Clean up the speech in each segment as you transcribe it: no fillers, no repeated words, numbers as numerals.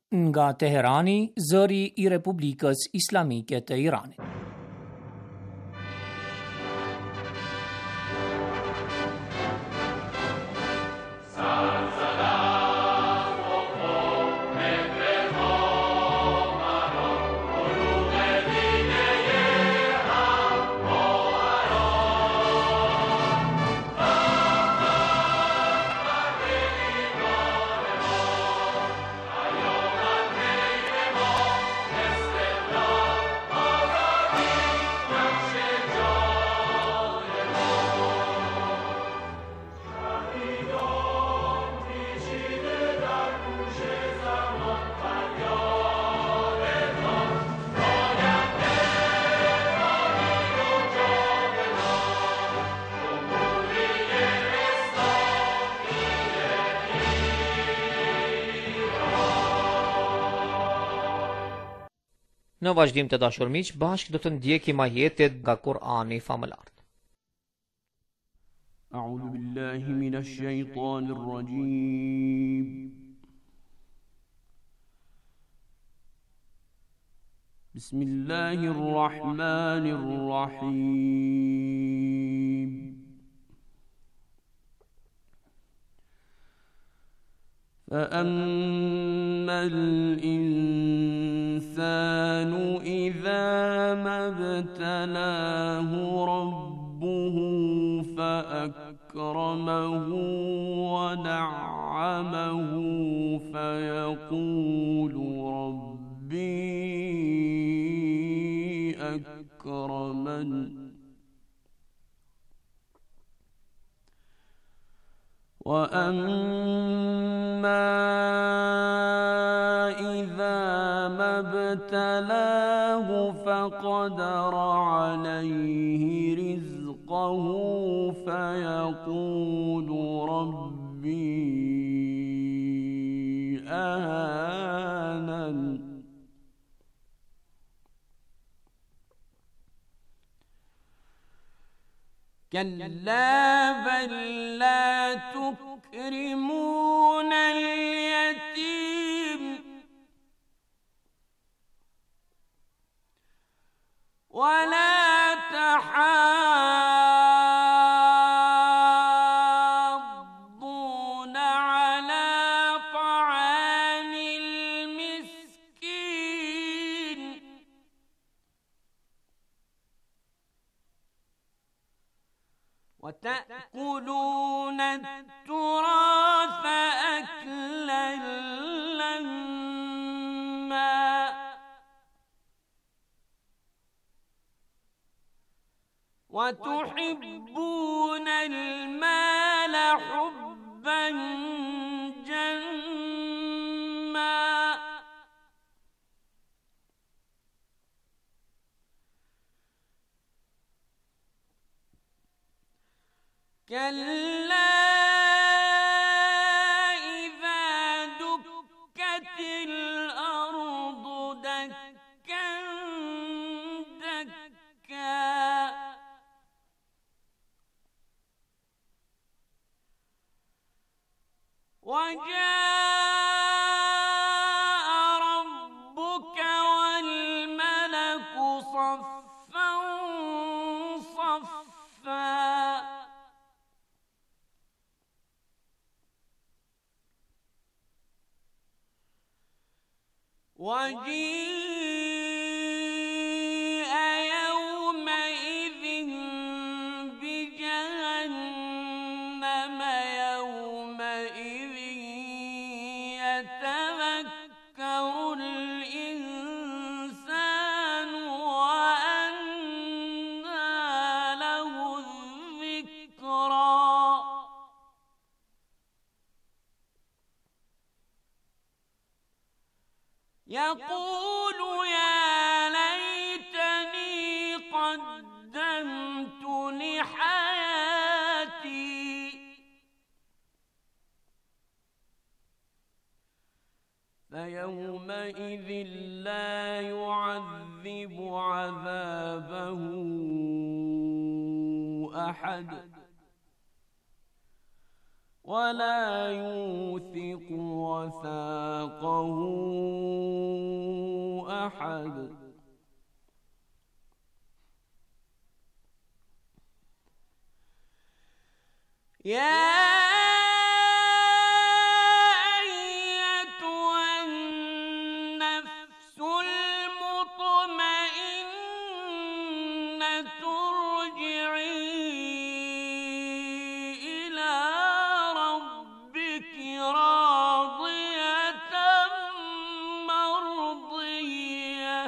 nga Teherani, zëri I Republikës Islamike të Iranit. Në vazhdim të dashur miq, bashkë do të ndjekim ajetet nga Kur'ani famëlar. A'udhu billahi minash shaitanir rajim. Bismillahir rahmanir rahim. فأما الإنسان إذا ما ابتلاه ربه فأكرمه ونعمه فيقول ربي أكرمن وأما إذا ما ابتلاه فقدر عليه رزقه فيقول ربي أهانن كلا بل لا تكرمون اليتيم ولا تحاضون على طعام المسكين وتأكلون التراث أكلا لما وتحبون المال حبا جما كلا إذا دكت الأرض دكا دكا وجاء ربك والملك صفا صفا وجيء يومئذ بجهنم يومئذ يتذكر الإنسان وأنى له الذكرى يقول يا ليتني قدمت لحياتي فيومئذ لا يعذب عذابه أحد ولا يوثق وثاقه أحد يا أيتها النفس المطمئنة ارجعي إلى ربك راضية مرضية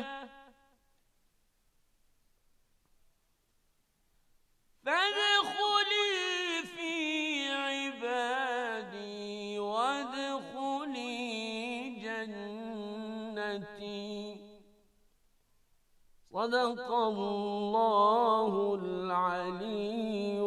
فادخلي في عبادي وادخلي جنتي صدق الله العلي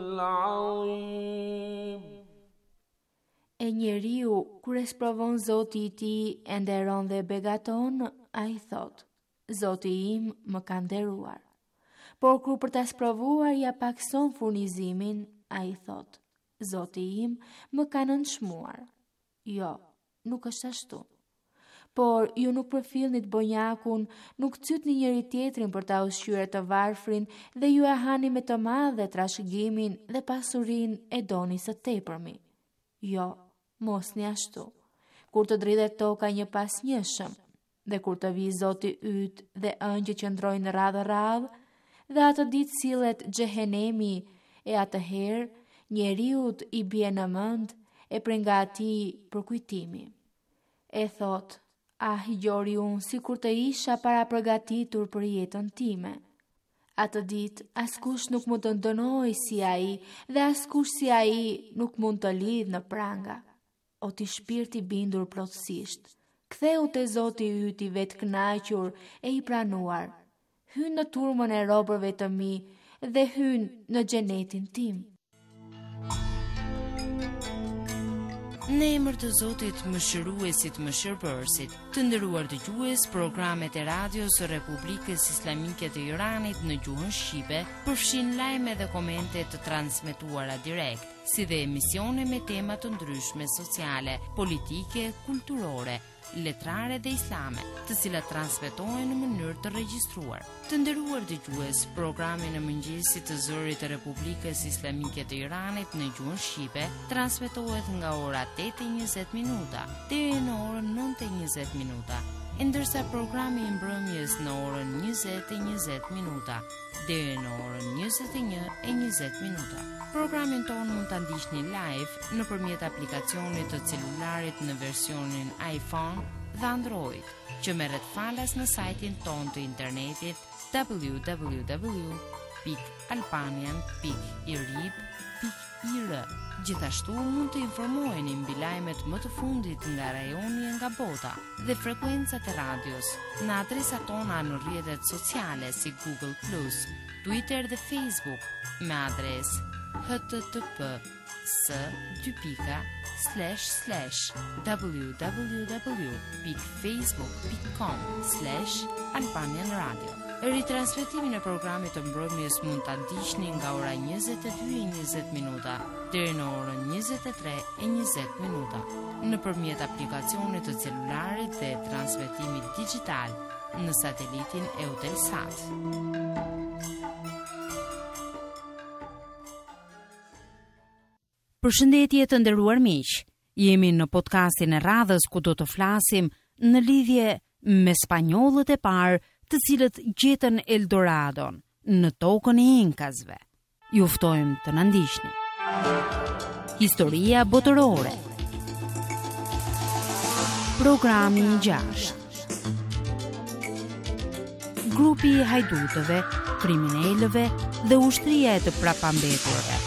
العظيم. E njeriu, kur e sprovon Zoti I tij e nderon dhe begaton, ai thot: Zoti im më ka nderuar. Por kur për ta sprovuar ja pakson furnizimin, ai thot: Zoti im më ka nënçmuar. Jo, nuk është ashtu. Por ju nuk përfillnit bonjakun, nuk cytni njëri tjetrin për ta ushqyer të varfrin dhe ju e hani me të madhe trashëgimin dhe pasurinë e doni së tepërmi. Jo, mos një ashtu. Kur të dridhet toka një pas njëshëm, dhe kur të vi Zoti yt dhe ëngjëjt që ndrojnë radhë, dhe atë ditë sillet xhehenemi, e atëherë njeriut I bie në mend e prej nga atij përkujtimi. E thot: Ah, gjori unë si kur të isha para përgatitur për jetën time. Atë ditë, askush nuk mund të ndënoj si ai, dhe askush si ai nuk mund të lidh në pranga. O ti shpirti bindur plotësisht, ktheu te Zoti yt I vetkënaqur e I pranuar. Hyn në turmën e robërve të mi dhe hyn në xhenetin tim. Në emër të Zotit Mëshiruesit Mëshirbërësit, të nderuar dëgjues, programet e radios së Republikës Islamike të Iranit në gjuhën shqipe përfshin lajme dhe komente të transmetuara direkt, si dhe emisione me tema të ndryshme sociale, politike, kulturore, letrare dhe islame, të cilat transmetohen në mënyrë të regjistruar. Të nderuar dëgjues, programi në mëngjesit të zërit të Republikës Islamike të Iranit në gjuhën shqipe transmetohet nga ora 8:20 deri në orën 9:20, ndërsa programi I mbrëmjes në orën 20:20 deri në orën 21:20. Programin tonë mund ta ndiqni live nëpërmjet aplikacionit të celularit në versionin iPhone dhe Android, që merret falas në sajtin tonë të internetit www.albanian.irib.ir. Gjithashtu mund të informoheni mbi lajmet më të fundit nga rajoni e nga bota dhe frekuencat e radios në adresat tona në rrjetet sociale si Google+, Twitter dhe Facebook me adresë https://www.facebook.com/Albanian Radio. Ritransmetimin e programit të mbrëmjes mund ta ndiqni nga ora 22:20 deri në orën 23:20 nëpërmjet aplikacionit të celularit dhe transmetimit digjital në satelitin Eutelsat. Përshëndetje të nderuar miq. Jemi në podcastin e radhës ku do të flasim në lidhje me spanjollët e parë, të cilët gjetën Eldoradon në tokën e Inkasve. Ju ftojmë të na ndiqni. Historia botërore. Programi I 6. Grupi I hajdutëve, kriminalëve dhe ushtria e të prapambeturve.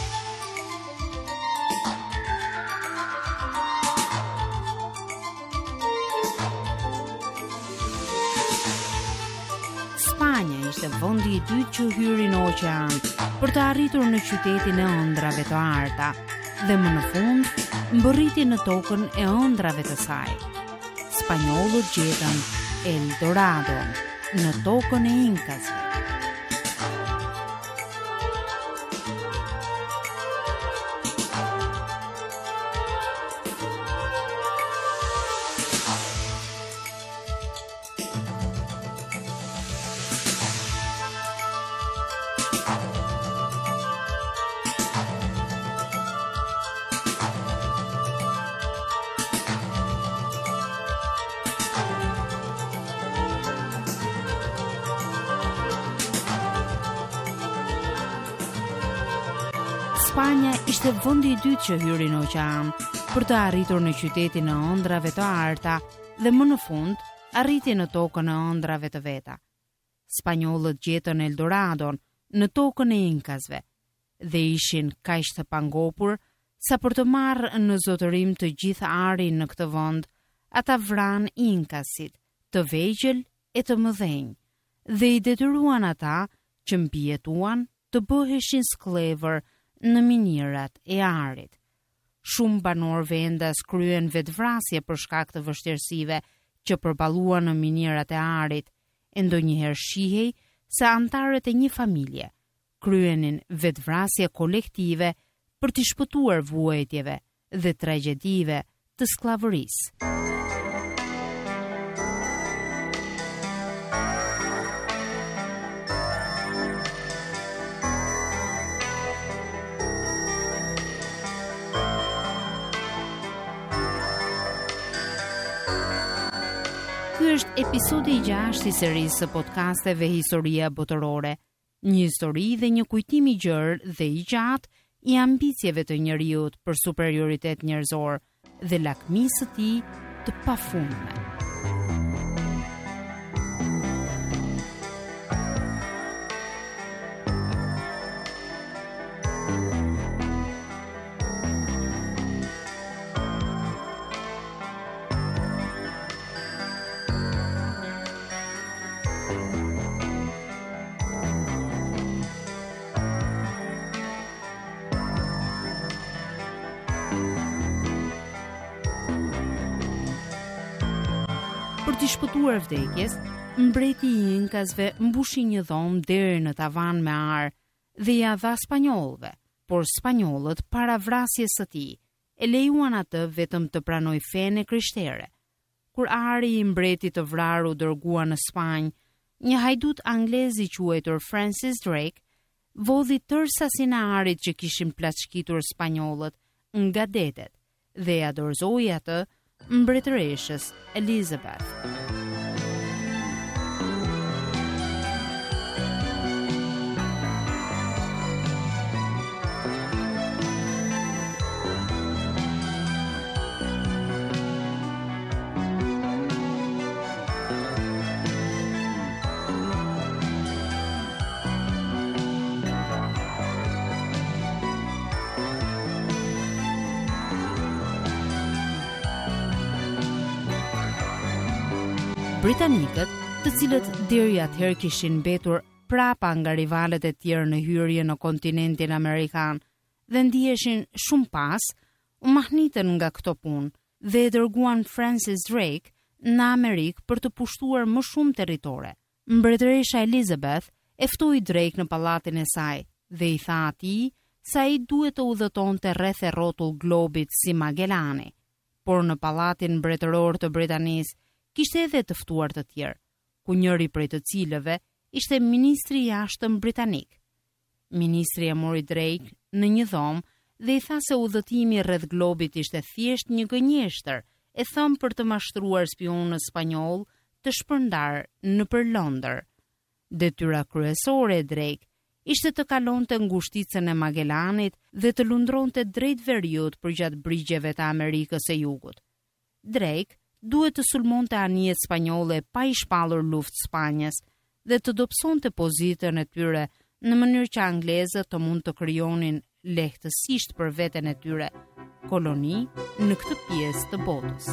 Spanja ishte vendi I dytë që hyri në oqean për të arritur në qytetin e ëndrave të arta dhe më në fund mbërriti në tokën e ëndrave të saj. Spanjollët gjetën Eldoradon në tokën e Inkasve. Spanja ishte vendi i dytë që hyri në oqean për të arritur në qytetin e ëndrave të arta dhe më në fund arriti në tokën e ëndrave të veta. Spanjollët gjetën Eldoradon në tokën e inkasve dhe ishin kaq të pangopur sa për të marrë në zotërim të gjithë arin në këtë vend, ata vranë inkasit, të vegjël e të mëdhenj, dhe i detyruan ata që mbijetuan të bëheshin sklever në minirat e arit. Shumë banor vendas kryen vetvrasje për shkak të vështirësive që përballuan në minirat e arit, e ndonjëherë shihej se antarët e një familje kryenin vetvrasje kolektive për të shpëtuar vuajtjeve dhe tragjedive të skllavërisë. Ky është episodi i 6 i serisë së podcasteve Historia Botërore, një histori dhe një kujtim i gjerë dhe i gjatë i ambicieve të njerëzit për superioritet njerëzor dhe lakmisë së tij të pafundme. Për të shpëtuar vdekjes, mbreti i inkasve mbushi një dhomë deri në tavan me ar dhe ja dha spanjollëve, por spanjollët para vrasjes së tij e lejuan atë vetëm të pranoj fenë krishtere. Kur ari i mbretit të vrarë u dërgua në Spanjë, një hajdut anglez i quajtur Francis Drake vodhi tërë sasinë e arit që kishin plaçkitur spanjollët nga detet dhe ja dorëzoi atë mbretëreshës Elizabeth. Britanikët, të cilët deri atëherë kishin mbetur prapa nga rivalet e tjerë në hyrje në kontinentin amerikan dhe ndiheshin shumë pas, u mahnitën nga këto punë dhe e dërguan Francis Drake në Amerikë për të pushtuar më shumë territore. Mbretëresha Elizabeth e ftoi Drake në pallatin e saj dhe i tha atij se ai duhet të udhëtonte rreth e rrotull globit si Magellani, por në pallatin mbretëror të Britanisë kishte edhe të ftuar të tjerë, ku njëri prej të cilëve ishte ministri i jashtëm britanik. Ministri e mori Drake në një dhomë dhe i tha se udhëtimi rreth globit ishte thjesht një gënjeshtër e thënë për të mashtruar spionët spanjoll të shpërndar nëpër Londër. Detyra kryesore e Drake ishte të kalonte ngushticën e Magellanit dhe të lundronte drejt veriut përgjatë brigjeve të Amerikës së Jugut. Drake duhet të sulmonte anijet spanjolle pa i shpallur luftë Spanjës dhe të dobësonte pozitën e tyre në mënyrë që anglezët të mund të krijonin lehtësisht për veten e tyre koloni në këtë pjesë të botës.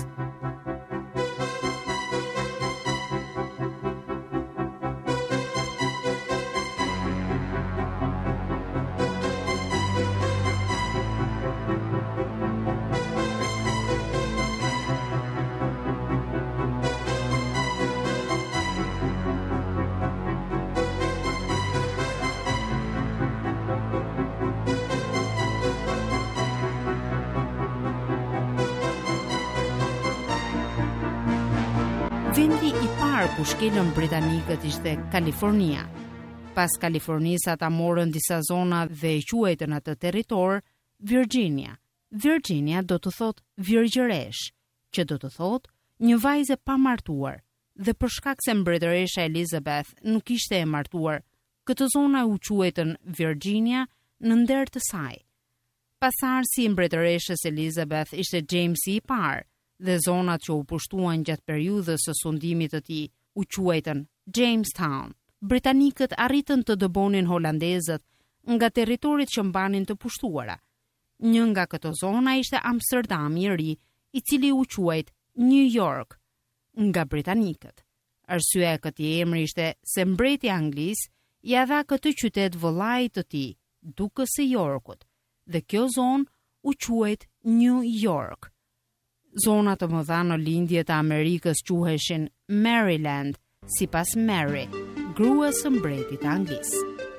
Vendi i parë ku shkelën britanikët ishte Kalifornia. Pas Kalifornisë ata morën disa zona dhe e quajtën atë territor Virginia. Virginia do të thotë virgjëresh, që do të thotë një vajzë pa martuar, dhe për shkak se mbretëresha Elizabeth nuk ishte e martuar, këtë zona u quajtën Virginia në nder të saj. Pasardhësi i mbretëreshës Elizabeth ishte Jamesi i parë dhe zonat që u pushtuan gjatë periudhës së sundimit të tij u quajtën Jamestown. Britanikët arritën të dëbonin holandezët nga territorit që mbanin të pushtuara. Një nga këto zona ishte Amsterdami i ri, i cili u quajt New York nga britanikët. Arsyeja e këtij emri ishte se mbreti anglis ja dha këtë qytet vëllait të tij, dukës së Yorkut, dhe kjo zonë u quajt New York. Zona të mëdha në lindje të Amerikës quheshin Maryland, sipas Mary, gruas së mbretit anglis.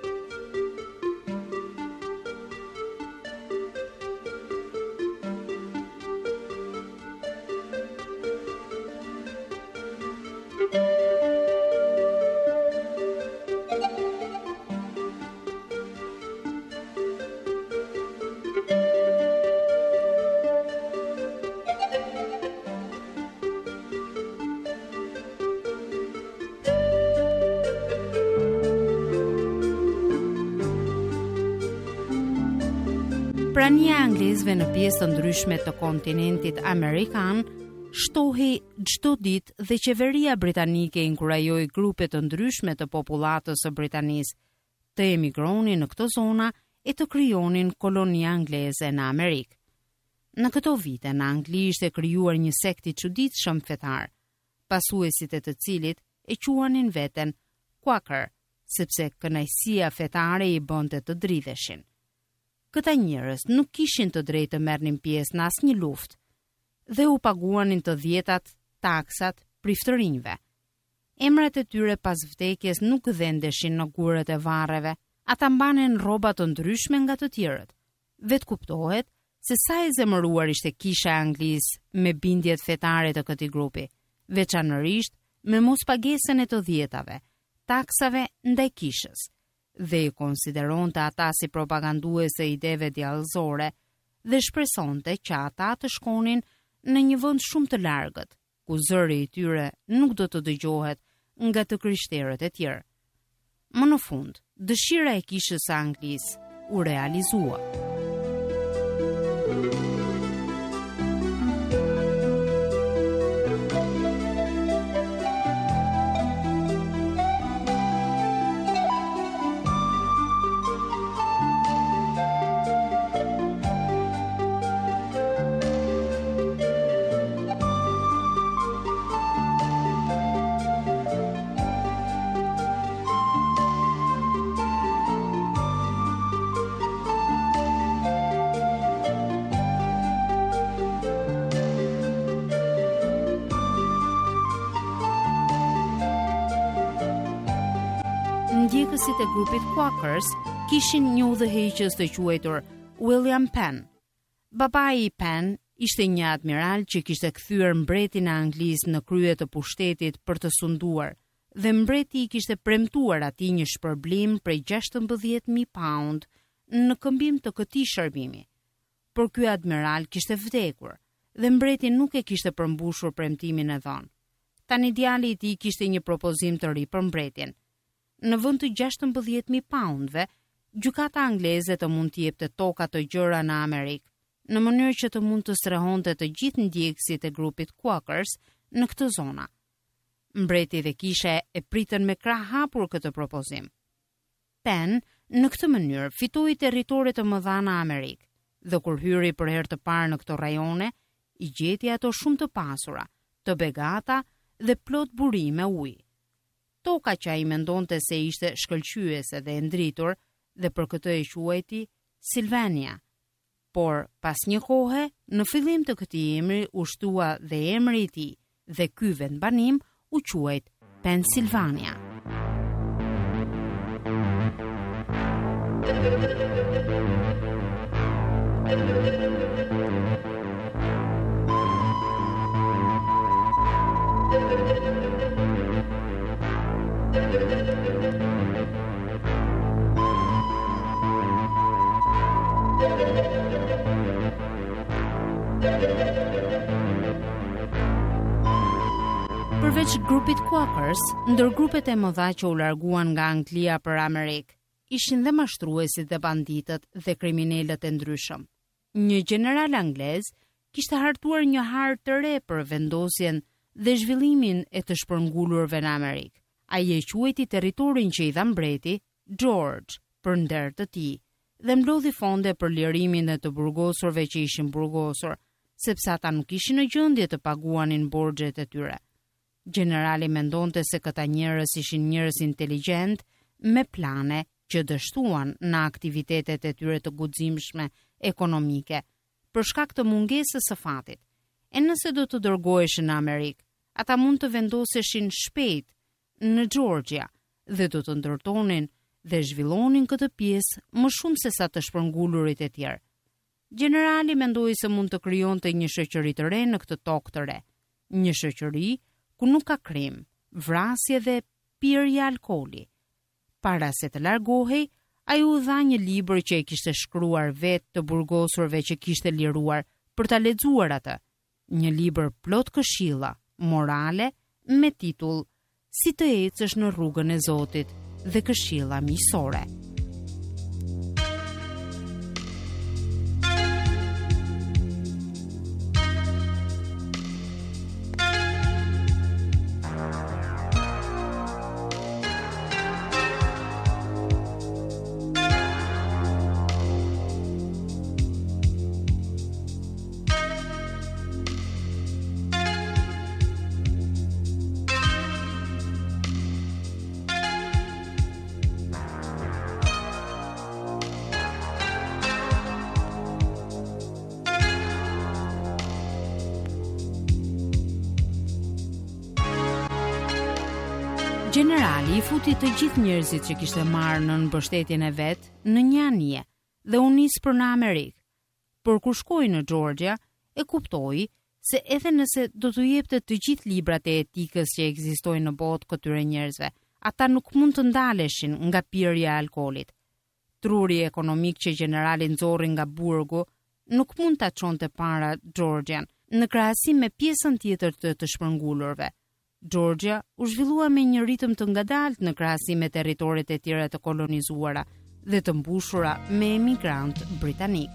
Prania e anglezëve në pjesë të ndryshme të kontinentit amerikan shtohej çdo ditë dhe qeveria britanike inkurajoi grupe të ndryshme të popullatës së Britanisë të emigronin në këto zona e të krijonin koloni angleze në Amerikë. Në këto vite në Angli ishte krijuar një sekt i çuditshëm fetar, pasuesit e të cilit e quanin veten Quaker, sepse kënaqësia fetare i bënte të dridheshin. Këta njerëz nuk kishin të drejtë të merrnin pjesë në asnjë luftë dhe u paguanin të dhjetat, taksat, priftërinjve. Emrat e tyre pas vdekjes nuk dhëndeshin në gurët e varreve, ata mbanin rroba të ndryshme nga të tjerët. Vetë kuptohet se sa e zemëruar ishte kisha e anglisë me bindjet fetare të këtij grupi, veçanërisht me mospagesën e të dhjetave, taksave ndaj kishës, dhe i konsideronte ata si propaganduese e ideve djallëzore dhe shpresonte që ata të shkonin në një vend shumë të largët, ku zëri i tyre nuk do të dëgjohet nga të krishterët e tjerë. Më në fund, dëshira e kishës së Anglisë u realizua. Ndjekësit e grupit Quakers kishin një udhëheqës të quajtur William Penn. Babai i Penn ishte një admiral që kishte kthyer mbretin e Anglisë në krye të pushtetit për të sunduar, dhe mbreti i kishte premtuar atij një shpërblim prej 16.000 pound në këmbim të këtij shërbimi. Por ky admiral kishte vdekur dhe mbreti nuk e kishte përmbushur premtimin e dhënë. Tani djali i tij kishte një propozim të ri për mbretin. Në vend të 16.000 poundve, gjykata angleze të mund t'i jepte toka të gjëra në Amerikë, në mënyrë që të mund të strehonte të gjithë ndjekësit e grupit Quakers në këtë zona. Mbreti dhe kisha e pritën me krah hapur këtë propozim. Penn në këtë mënyrë fitoi territore të mëdha në Amerikë, dhe kur hyri për herë të parë në këto rajone, i gjeti ato shumë të pasura, të begata dhe plot burime ujë. Toka që ai mendonte se ishte shkëlqyese dhe e ndritur, dhe për këtë e quajti Sylvania. Por pas një kohe, në fillim të këtij emri u shtua dhe emri i tij, dhe ky vendbanim u quajt Pennsylvania. Përveç grupit Quakers, ndër grupet e mëdha që u larguan nga Anglia për Amerikë, ishin dhe mashtruesit dhe banditët dhe kriminalët e ndryshëm. Një general anglez kishte hartuar një hartë të re për vendosjen dhe zhvillimin e të shpërngulurve në Amerikë. Ai e quajti territorin që i dha mbreti George për nder të tij dhe mblodhi fonde për lirimin e të burgosurve që ishin burgosur, sepse ata nuk ishin në gjendje të paguanin borxhet e tyre. Generali mendonte se këta njerëz ishin njerëz inteligjent me plane që dështuan në aktivitetet e tyre të guximshme ekonomike për shkak të mungesës së fatit. E nëse do të dërgoheshin në Amerikë, ata mund të vendoseshin shpejt në Georgia dhe do të ndërtonin dhe zhvillonin këtë pjesë më shumë se sa të shpërngulurit e tjerë. Generali mendoi se mund të krijonte një shoqëri të re në këtë tokë të re, një shoqëri ku nuk ka krim, vrasje dhe pirje alkooli. Para se të largohej, ai u dha një libër që e kishte shkruar vetë të burgosurve që kishte liruar për ta lexuar atë, një libër plot këshilla morale me titull Si të ecësh në rrugën e Zotit dhe këshilla miqësore. Generali i futi të gjithë njerëzit që kishte marrë në mbështetjen e vet në një anije dhe u nis për në Amerikë. Por kur shkoi në Georgia, e kuptoi se edhe nëse do t'u jepte të gjithë librat e etikës që ekzistojnë në botë këtyre njerëzve, ata nuk mund të ndaleshin nga pirja e alkoolit. Truri ekonomik që generali nxorri nga burgu nuk mund ta çonte para Georgian në krahasim me pjesën tjetër të shpërngulurve. Georgia u zhvillua me një ritëm të ngadalt në krahasim me territoret e tjera të kolonizuara dhe të mbushura me emigrant britanik.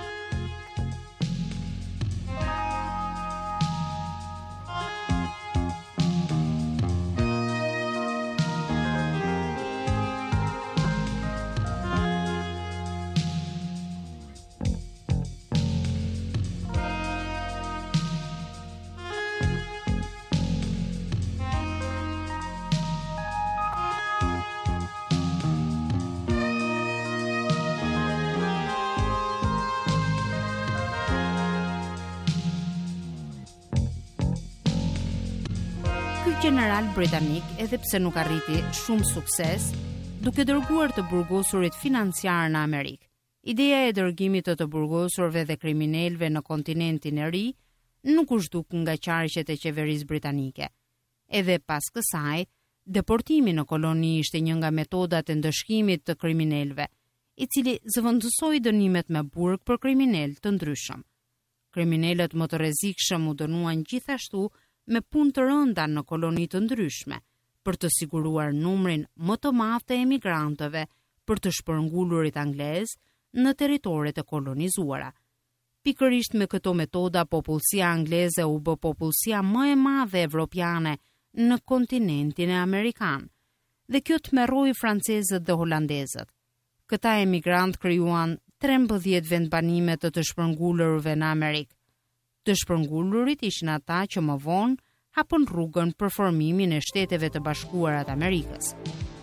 General britanik, edhe pse nuk arriti shumë sukses, duke dërguar të burgosurit financiar në Amerikë. Ideja e dërgimit të burgosurve dhe kriminalëve në kontinentin e ri nuk u zhduk nga qarqet e qeverisë britanike. Edhe pas kësaj, deportimi në koloni ishte një nga metodat e ndëshkimit të kriminalëve, i cili zëvendësoi dënimet me burg për kriminalë të ndryshëm. Kriminalët më të rrezikshëm u dënuan gjithashtu me punë të rënda në koloni të ndryshme, për të siguruar numrin më të madh të emigrantëve për të shpërngulurit anglez në territoret e kolonizuara. Pikërisht me këto metoda, popullsia angleze u bë popullsia më e madhe evropiane në kontinentin e amerikan, dhe kjo tmerroi francezët dhe holandezët. Këta emigrant krijuan 13 vendbanime të shpërngulurve në Amerikë. Të shpërngulurit ishin ata që më vonë hapën rrugën për formimin e Shteteve të Bashkuara të Amerikës.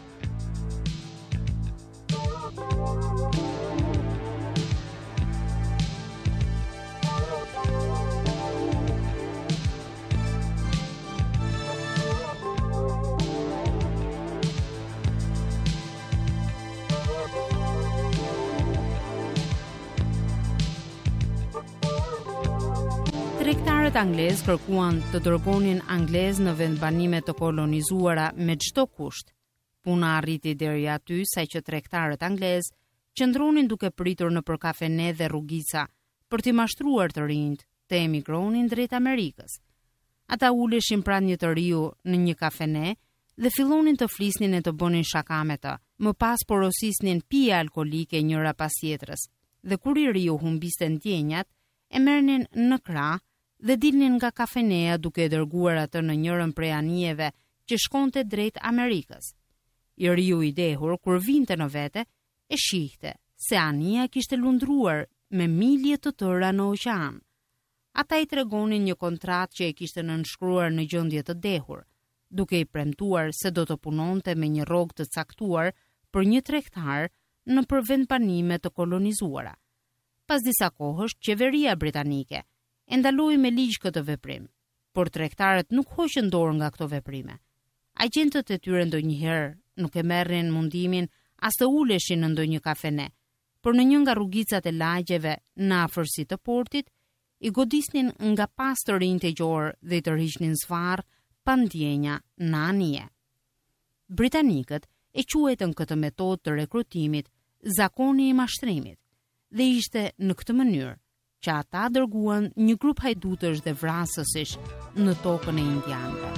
Tregtarët anglez kërkuan të dërgonin anglez në vendbanime të kolonizuara me çdo kusht. Puna arriti deri aty saqë tregtarët anglez qëndronin duke pritur nëpër kafene dhe rrugica për t'i mashtruar të rinjt të emigronin drejt Amerikës. Ata uleshin pranë një të riu në një kafene dhe fillonin të flisnin e të bënin shaka me të. Më pas porosisnin pije alkolike njëra pas tjetrës. dhe kur i riu humbiste ndjenjat, e merrnin në krah dhe dilnin nga kafeneja duke dërguar atë në njërin prej anijeve që shkonte drejt Amerikës. I riu i dehur, kur vinte në vete, e shihte se anija kishte lundruar me milje të tëra në oqean. Ata i tregonin një kontratë që e kishte nënshkruar në gjendje të dehur, duke i premtuar se do të punonte me një rrogë të caktuar për një tregtar në vendbanime të kolonizuara. Pas disa kohësh, qeveria britanike e ndaloi me ligj këtë veprim, por tregtarët nuk hoqën dorë nga këto veprime. Agjentët e tyre ndonjëherë nuk e merrin mundimin as të uleshin në ndonjë kafene, por në një nga rrugicat e lagjeve në afërsi të portit, i godisnin nga pas të rinj të gjorë dhe i tërhiqnin zvarr pa ndjenja në anije. Britanikët e quajtën këtë metodë të rekrutimit zakoni i mashtrimit dhe ishte në këtë mënyrë që ata dërguan një grup hajdutësh dhe vrasësish në tokën e indianëve.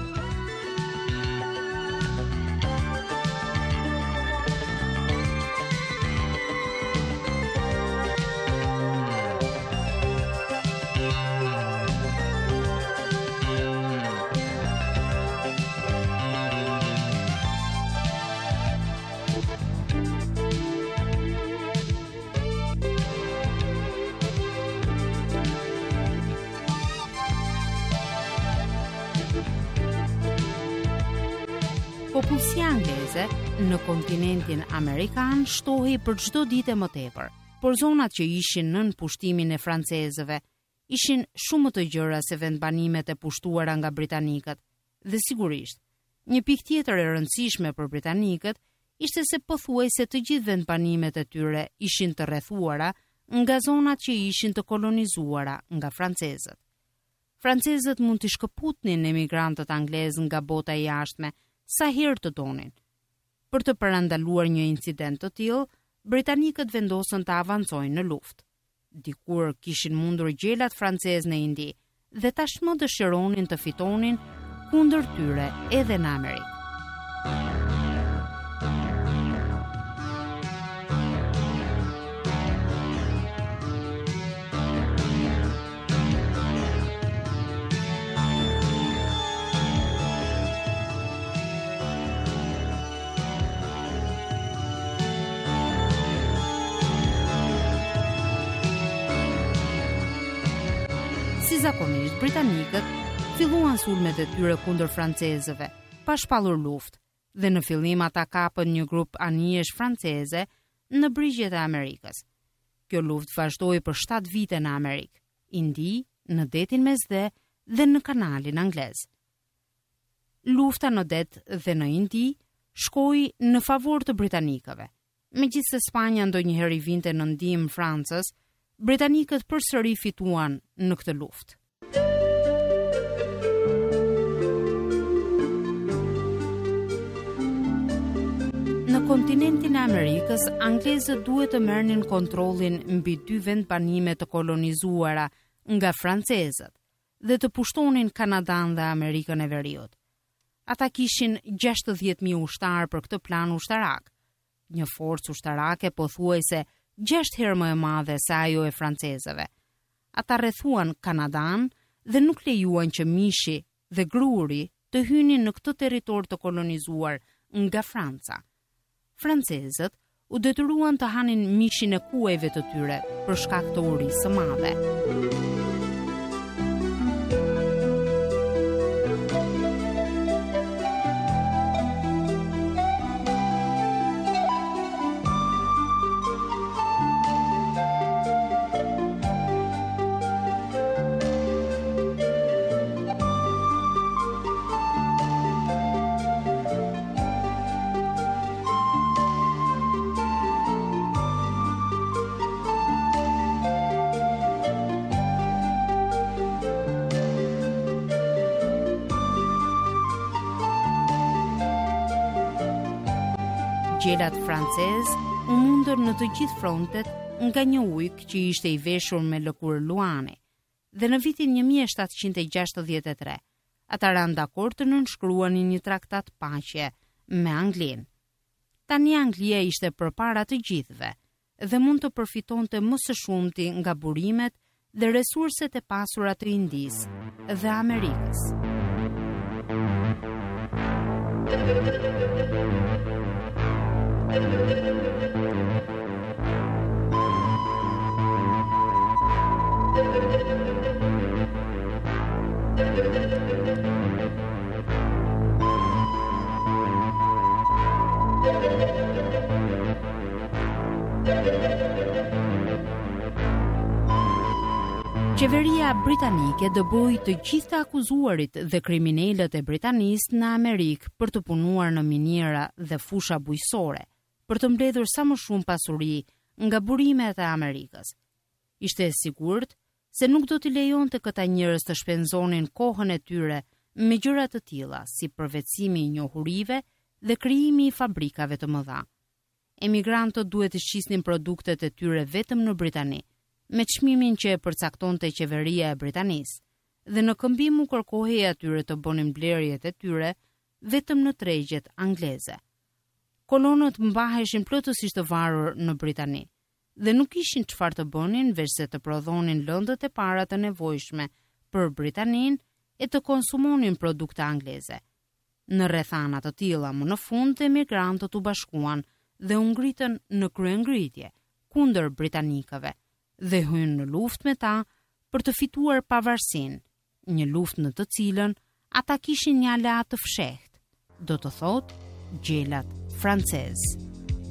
Popullsia angleze në kontinentin amerikan shtohej për çdo ditë më tepër, por zonat që ishin nën pushtimin e francezëve ishin shumë më të gjëra se vendbanimet e pushtuara nga britanikët. Dhe sigurisht, një pikë tjetër e rëndësishme për britanikët ishte se pothuajse të gjithë vendbanimet e tyre ishin të rrethuara nga zonat që ishin të kolonizuara nga francezët. Francezët mund të shkëputnin emigrantët anglezë nga bota e jashtme sa herë të donin. Për të parandaluar një incident të tillë, britanikët vendosën të avancojnë në luftë. Dikur kishin mundur gjelat francezë në Indi dhe tashmë dëshironin të fitonin kundër tyre edhe në Amerikë. Si zakonisht, britanikët filluan sulmet e tyre kundër francezëve, pa shpallur luftë, dhe në fillim ata kapën një grup anijesh franceze në brigjet e Amerikës. Kjo luftë vazhdoi për 7 vite në Amerikë, Indi, në detin Mesdhe dhe në kanalin anglez. Lufta në det dhe në Indi shkoi në favor të britanikëve. Megjithse Spanja ndonjëherë i vinte në ndihmë Francës, britanikët përsëri fituan në këtë luftë. Në kontinentin e Amerikës, anglezët duhet të merrnin kontrollin mbi 2 vendbanime të kolonizuara nga francezët dhe të pushtonin Kanadan dhe Amerikën e Veriut. Ata kishin 60.000 ushtarë për këtë plan ushtarak, një forcë ushtarake pothuajse 6 herë më e madhe se ajo e francezëve. Ata rrethuan Kanadan dhe nuk lejuan që mishi dhe gruri të hynin në këtë territor të kolonizuar nga Franca. Francezët u detyruan të hanin mishin e kuajve të tyre për shkak të urisë së madhe. Gjelat francez u mundën në të gjithë frontet nga një ujk që ishte i veshur me lëkurë luani. Dhe në vitin 1763, ata ranë dakord të nënshkruanin një traktat paqe me Anglinë. Tani Anglia ishte përpara të gjithëve dhe mund të përfitonte më së shumti nga burimet dhe resurset e pasura të Indisë dhe Amerikës. Qeveria britanike dëboi të gjithë të akuzuarit dhe kriminalët e Britanisë në Amerikë për të punuar në miniera dhe fusha bujqësore, për të mbledhur sa më shumë pasuri nga burimet e Amerikës. Ishte e sigurt se nuk do t'i lejonte këta njerëz të shpenzonin kohën e tyre me gjëra të tilla si përvetësimi i njohurive dhe krijimi i fabrikave të mëdha. Emigrantët duhet të shisnin produktet e tyre vetëm në Britani, me çmimin që e përcaktonte qeveria e Britanisë, dhe në këmbim u kërkohej atyre të bënin blerjet e tyre vetëm në tregjet angleze. Kolonët mbaheshin plotësisht të varur në Britani dhe nuk kishin çfarë të bënin veçse të prodhonin lëndët e para të nevojshme për Britaninë e të konsumonin produkte angleze. Në rrethana të tilla më në fund emigrantët u bashkuan dhe u ngritën në kryengritje kundër britanikëve dhe hyn në luftë me ta për të fituar pavarësinë, një luftë në të cilën ata kishin një aleat të fshehtë, do të thotë gjelat francezë.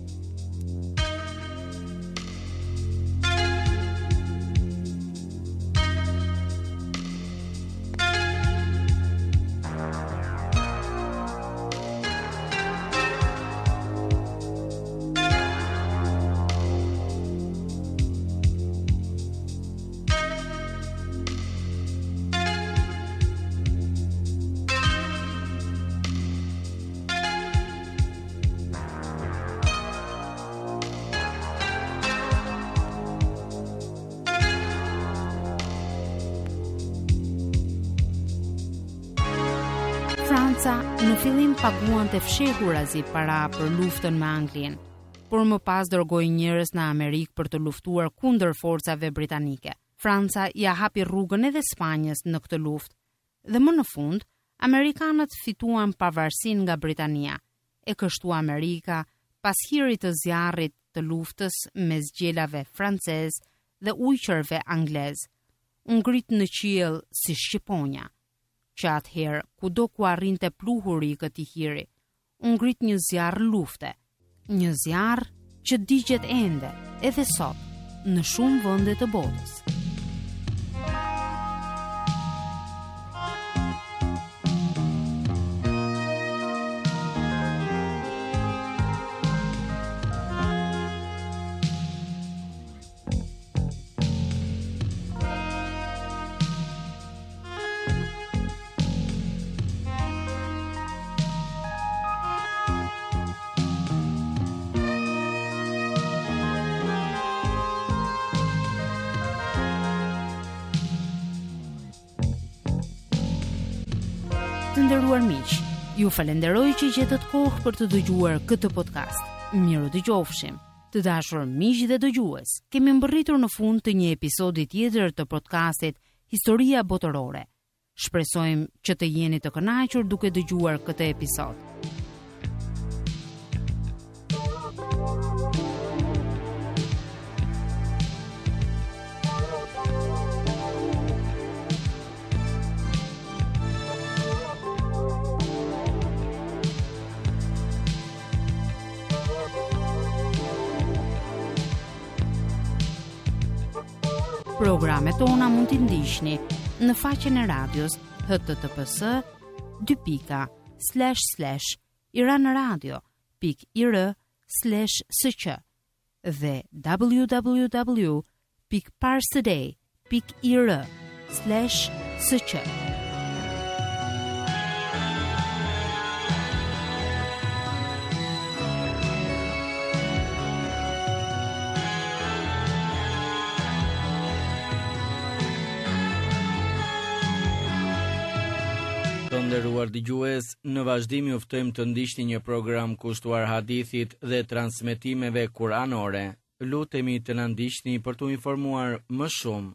Franca në fillim paguan të fshehurazi para për luftën me Anglinë, por më pas dërgoi njerëz në Amerikë për të luftuar kundër forcave britanike. Franca ja hapi rrugën edhe Spanjës në këtë luftë, dhe më në fund, amerikanët fituan pavarësinë nga Britania, e kështu Amerika, pas hirit të zjarrit të luftës mes gjelave francez dhe ujqërve anglez, u ngrit në qiell si shqiponja, që atëherë kudo ku arrinte pluhuri i këtij hiri, u ngrit një zjarr lufte, një zjarr që digjet ende edhe sot në shumë vende të botës. Të nderuar miq, ju falenderoj që gjetët kohë për të dëgjuar këtë podcast. Miru dëgjofshim. Të dashur miq dhe dëgjues, kemi mbërritur në fund të një episodi tjetër të podcastit Historia Botërore. Shpresojmë që të jeni të kënaqur duke dëgjuar këtë episod. Programet tona mund t'i ndiqni në faqen e radios https://iranradio.ir/sq dhe www.parstoday.ir/sq. Të nderuar dëgjues, në vazhdim ju ftojmë të ndiqni një program kushtuar hadithit dhe transmetimeve kuranore. lutemi të na ndiqni për t'u informuar më shumë.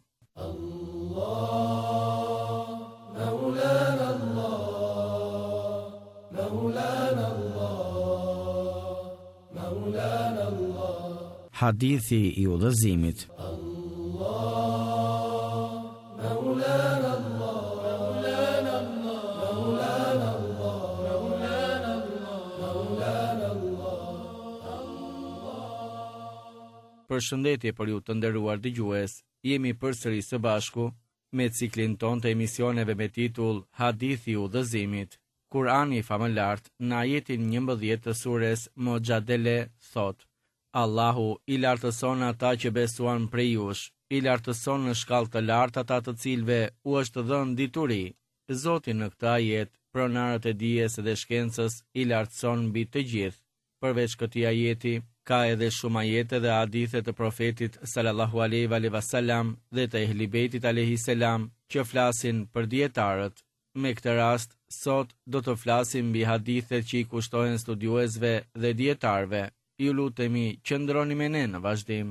Hadithi i udhëzimit. Përshëndetje për ju të nderuar dëgjues. Jemi përsëri së bashku me ciklin ton të emisioneve me titull Hadithi i udhëzimit. Kurani famëlart në ajetin 11 të sures Mojadele thot: Allahu i lartëson ata që besuan prej jush, i lartëson në shkallë të lartë ata të cilve u është dhënë dituri. Zoti në këtë ajet, pronarët e dijes dhe shkencës i lartëson mbi të gjithë. Përveç këtij ajeti, ka edhe shumë ajete dhe hadithe të profetit sallallahu alaihi wasallam dhe të Ehli Bejtit alayhi salam që flasin për dietarët. Me këtë rast, sot do të flasim mbi hadithet që i kushtohen studiuesve dhe dietarëve. Ju lutemi qëndroni me ne në vazhdim.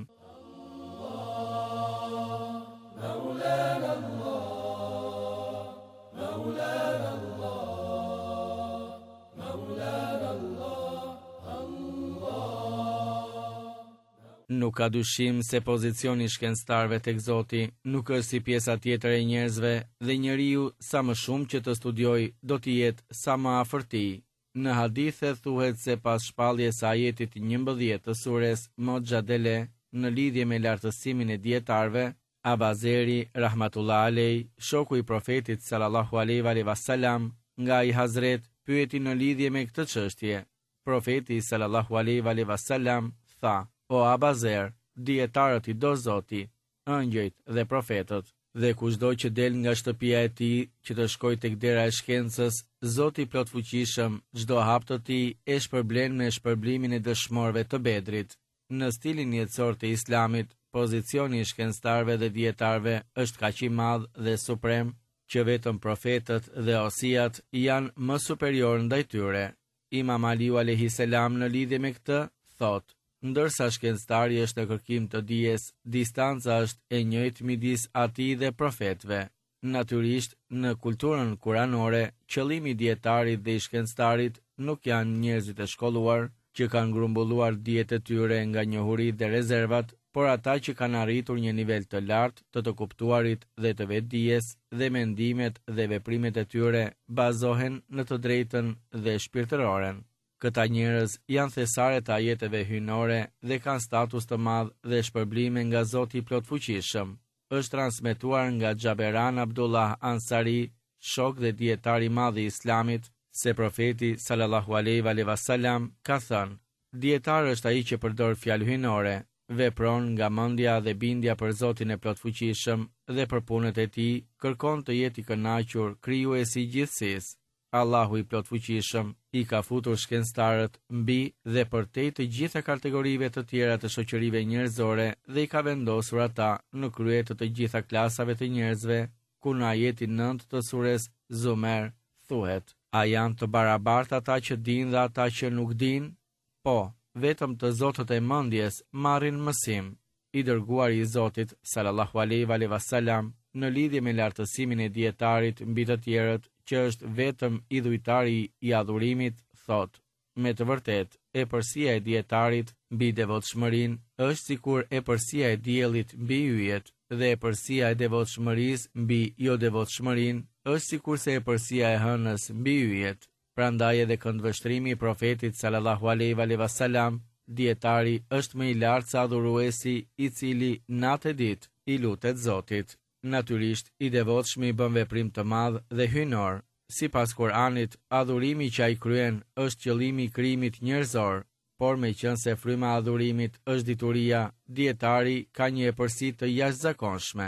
Nuk ka dyshim se pozicioni shkencëtarëve tek Zoti nuk është si pjesa tjetër e njerëzve dhe njeriu sa më shumë që të studiojë do të jetë sa më afër tij. Në hadithe thuhet se pas shpalljes së ajetit 11 të sures Mojadele në lidhje me lartësimin e dietarëve, Abazeri rahmatullah alej, shoku i profetit sallallahu alaihi wasallam, nga i Hazret, pyeti në lidhje me këtë çështje. Profeti sallallahu alaihi wasallam tha: O Abazer, dietarët i do Zoti, ëngjëjt dhe profetët, dhe kushdo që del nga shtëpia e tij që të shkojë tek dera e shkencës, Zoti i plotfuqishëm çdo hap të tij e shpërblen me shpërblimin e dëshmorëve të Bedrit. Në stilin jetësor të Islamit, pozicioni i shkencëtarëve dhe dietarëve është kaq i madh dhe suprem që vetëm profetët dhe osiat janë më superior ndaj tyre. Imam Aliu alayhi salam në lidhje me këtë thotë: ndërsa shkencëtari është në kërkim të dijes, distanca është e njëjtë midis atij dhe profetëve. Natyrisht, në kulturën kuranore, qëllimi i dietarit dhe i shkencëtarit nuk janë njerëzit e shkolluar që kanë grumbulluar dijet e tyre nga njohuritë dhe rezervat, por ata që kanë arritur një nivel të lartë të kuptuarit dhe të vetdijes dhe mendimet dhe veprimet e tyre bazohen në të drejtën dhe shpirtëroren. Këta njerëz janë thesare të ajeteve hyjnore dhe kanë status të madh dhe shpërblime nga Zoti i plotfuqishëm. Është transmetuar nga Xhaberan Abdullah Ansari, shok dhe dietar i madh i Islamit, se profeti sallallahu alaihi wasallam ka thënë: dietar është ai që përdor fjalë hyjnore, vepron nga mendja dhe bindja për Zotin e plotfuqishëm dhe për punët e tij, kërkon të jetë i kënaqur krijuesi i gjithësisë. Allahu i plotfuqishëm i ka futur shkencëtarët mbi dhe përtej të gjitha kategorive të tjera të shoqërive njerëzore dhe i ka vendosur ata në krye të gjitha klasave të njerëzve, ku në ajetin 9 të sures Zumer thuhet: a janë të barabartë ata që dinë dhe ata që nuk dinë? Po, vetëm të zotët e mendjes marrin mësim. I dërguari i Zotit sallallahu alaihi wasallam në lidhje me lartësimin e dietarit mbi të tjerët, që është vetëm i dhujtari i adhurimit, thot: me të vërtet, epërsia e dietarit mbi devotshmërinë është sikur epërsia e diellit mbi yjet, dhe epërsia e devotshmërisë mbi jo devotshmërinë është sikurse epërsia e hënës mbi yjet. Prandaj edhe këndvështrimi i profetit sallallahu alaihi wasallam, dietari është më i lartë se adhuruesi i cili natë e ditë i lutet Zotit. Natyrisht, i devotshmi bën veprim të madh dhe hyjnor. Sipas Kuranit, adhurimi që ai kryen është qëllimi i krijimit njerëzor, por meqense fryma e adhurimit është dituria, dietari ka një epërsi të jashtëzakonshme.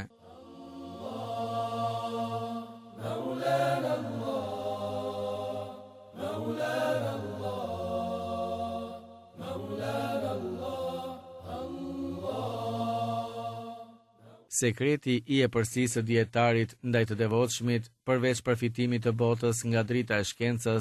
Sekreti i epërsisë së dietarit ndaj të devotshmit, përveç përfitimit të botës nga drita e shkencës,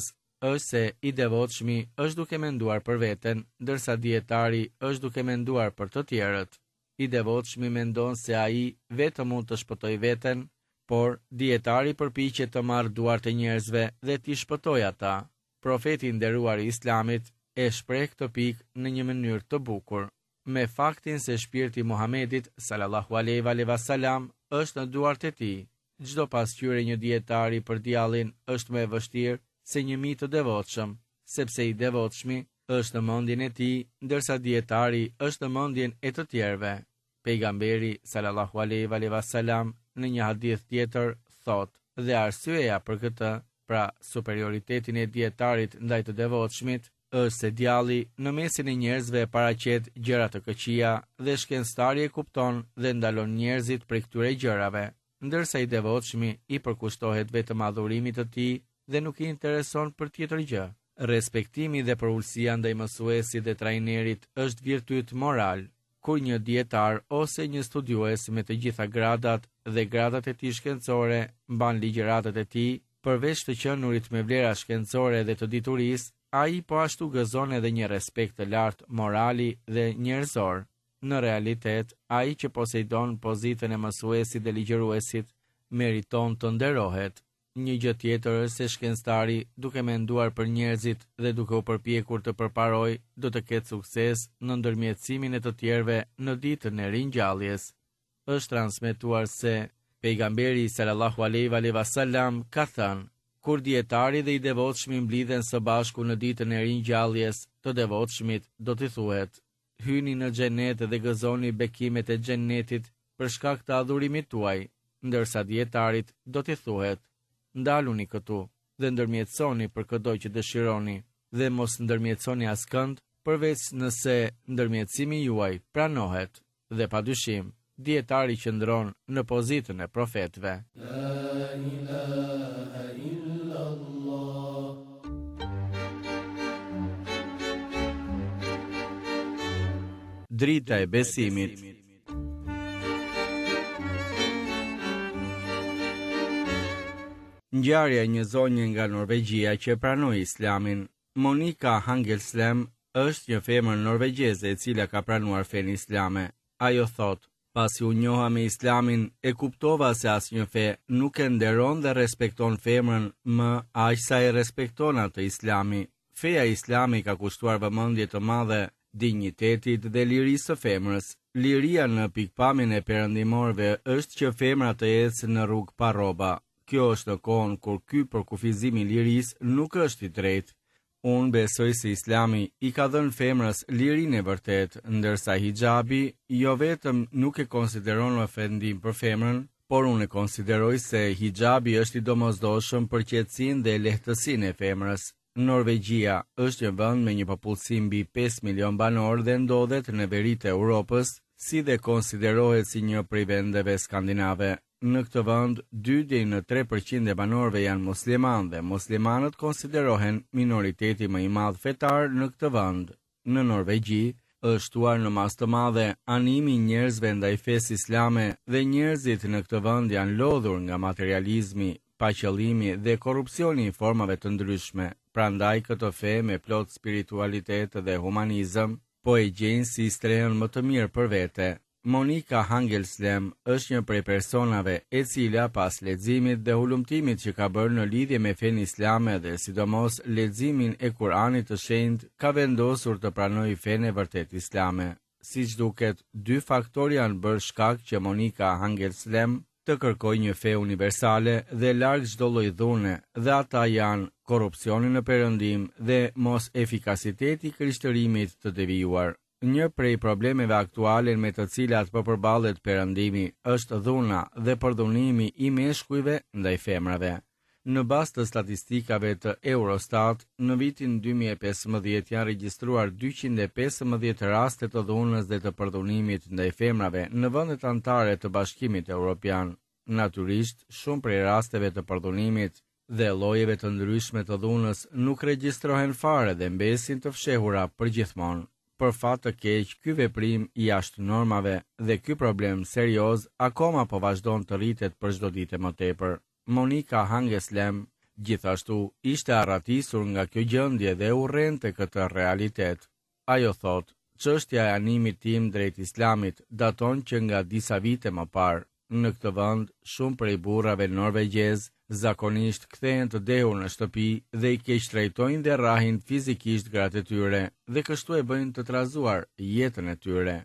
është se i devotshmi është duke menduar për veten, ndërsa dietari është duke menduar për të tjerët. I devotshmi mendon se ai vetëm mund të shpëtojë veten, por dietari përpiqet të marrë duart e njerëzve dhe t'i shpëtojë ata. Profeti i nderuar i Islamit e shpreh këtë pikë në një mënyrë të bukur, me faktin se shpirti i Muhamedit sallallahu alaihi wasallam është në duart e tij. Çdo pasqyrë një dietari për djallin është më e vështirë se një mit të devotshëm, sepse i devotshmi është në mendjen e tij, ndërsa dietari është në mendjen e të tjerëve. Pejgamberi sallallahu alaihi wasallam në një hadith tjetër thotë, dhe arsyeja për këtë, pra superioritetin e dietarit ndaj të devotshmit, është se djalli në mesin e njerëzve paraqet gjëra të këqija dhe shkencëtari e kupton dhe ndalon njerëzit prej këtyre gjërave, ndërsa i devotshmi i përkushtohet vetëm adhurimit të tij dhe nuk i intereson për tjetër gjë. Respektimi dhe përulësia ndaj mësuesit dhe trajnerit është virtyt moral. Kur një dietar ose një studiues me të gjitha gradat dhe gradat e tij shkencore mban ligjëratat e tij, përveç të qenurit me vlera shkencore dhe të diturisë, ai po ashtu gëzon edhe një respekt të lartë morali dhe njerëzor. Në realitet, ai që poseidon pozitën e mësuesit dhe ligjëruesit meriton të nderohet. Një gjë tjetër është se shkencëtari, duke menduar për njerëzit dhe duke u përpjekur të përparojë, do të ketë sukses në ndërmjetësimin e të tjerëve në ditën e ringjalljes. Është transmetuar se pejgamberi sallallahu alaihi wasallam ka thënë: kur dietari dhe i devotshmi mblidhen së bashku në ditën e ringjalljes, të devotshmit do t'i thuhet: hyni në xhenet dhe gëzoni bekimet e xhenetit për shkak të adhurimit tuaj, ndërsa dietarit do t'i thuhet: ndaluni këtu dhe ndërmjetësoni për çdo që dëshironi dhe mos ndërmjetësoni askënd përveç nëse ndërmjetësimi juaj pranohet. Dhe padyshim, dietari qëndron në pozitën e profetëve. La ilaha illallah. Drita e besimit. Ngjarja e një zonje nga Norvegjia që pranoi Islamin. Monika Hangelslem është një femër norvegjeze e cila ka pranuar fenë islame. Ajo thotë: pasi u njoha me Islamin, e kuptova se asnjë fe nuk e nderon dhe respekton femrën më aq sa e respekton atë Islami. Feja Islami ka kushtuar vëmendje të madhe dinjitetit dhe lirisë së femrës. Liria në pikpamjen e perëndimorëve është që femra të ecë në rrugë pa rroba. Kjo është në kohën kur ky përkufizim i lirisë nuk është i drejtë. Unë besoj se Islami i ka dhënë femrës lirinë e vërtet, ndërsa hijabi jo vetëm nuk e konsideron ofendim për femrën, por unë e konsideroj se hijabi është i domosdoshëm për qetësinë dhe lehtësinë e femrës. Norvegjia është një vend me një popullsi mbi 5 milion banor dhe ndodhet në veritë e Europës, si dhe konsiderohet si një prej vendeve skandinave. Në këtë vend, 2 deri në 3% e banorëve janë muslimanë dhe muslimanët konsiderohen minoriteti më i madh fetar në këtë vend. Në Norvegji është shtuar në masë të madhe animi i njerëzve ndaj fesë islame dhe njerëzit në këtë vend janë lodhur nga materializmi, paqëllimi dhe korrupsioni i formave të ndryshme. Prandaj këtë fe me plot spiritualitet dhe humanizëm po e gjejnë si strehën më të mirë për vete. Monika Hangelslem është një prej personave e cila pas leximit dhe hulumtimit që ka bërë në lidhje me fenë islame dhe sidomos leximin e Kuranit të shenjtë, ka vendosur të pranojë fenë e vërtet islame. Siç duket, 2 faktorë janë bërë shkak që Monika Hangelslem të kërkojë një fe universale dhe larg çdo lloj dhune, dhe ata janë korrupsioni në perëndim dhe mos efikasiteti i krishtërimit të devijuar. Një prej problemeve aktuale me të cilat po përballet perëndimi është dhuna dhe përdhunimi i meshkujve ndaj femrave. Në bazë të statistikave të Eurostat, në vitin 2015 janë regjistruar 215 raste të dhunës dhe të përdhunimit ndaj femrave në vendet anëtare të Bashkimit Evropian. Natyrisht, shumë prej rasteve të përdhunimit dhe llojeve të ndryshme të dhunës nuk regjistrohen fare dhe mbesin të fshehura përgjithmonë. Për fat të keq, ky veprim i jashtë normave dhe ky problem serioz akoma po vazhdon të rritet për çdo ditë më tepër. Monika Hangelslem Gjithashtu, ishte arratisur nga kjo gjendje dhe urrente këtë realitet. Ajo thot, çështja e animit tim drejt islamit daton që nga disa vite më parë. Në këtë vend, shumë prej burrave norvegjez zakonisht kthehen të dehur në shtëpi dhe i keq trajtojnë dhe rrahin fizikisht gratë e tyre dhe kështu e bëjnë të trazuar jetën e tyre.